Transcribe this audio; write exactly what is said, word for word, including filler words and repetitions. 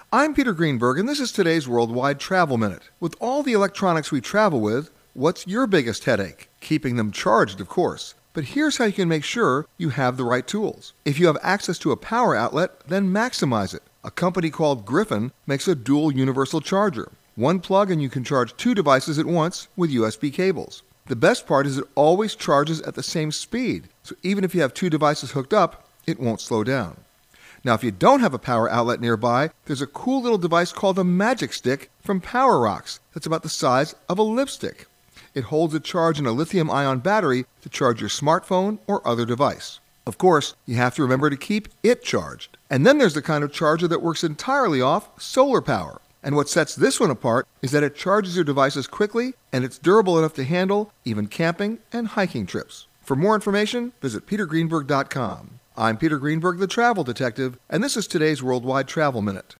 I'm Peter Greenberg, and this is today's Worldwide Travel Minute. With all the electronics we travel with, what's your biggest headache? Keeping them charged, of course. But here's how you can make sure you have the right tools. If you have access to a power outlet, then maximize it. A company called Griffin makes a dual universal charger. One plug and you can charge two devices at once with U S B cables. The best part is it always charges at the same speed, so even if you have two devices hooked up, it won't slow down. Now, if you don't have a power outlet nearby, there's a cool little device called a Magic Stick from PowerRocks that's about the size of a lipstick. It holds a charge in a lithium-ion battery to charge your smartphone or other device. Of course, you have to remember to keep it charged. And then there's the kind of charger that works entirely off solar power. And what sets this one apart is that it charges your devices quickly and it's durable enough to handle even camping and hiking trips. For more information, visit peter greenberg dot com. I'm Peter Greenberg, the Travel Detective, and this is today's Worldwide Travel Minute.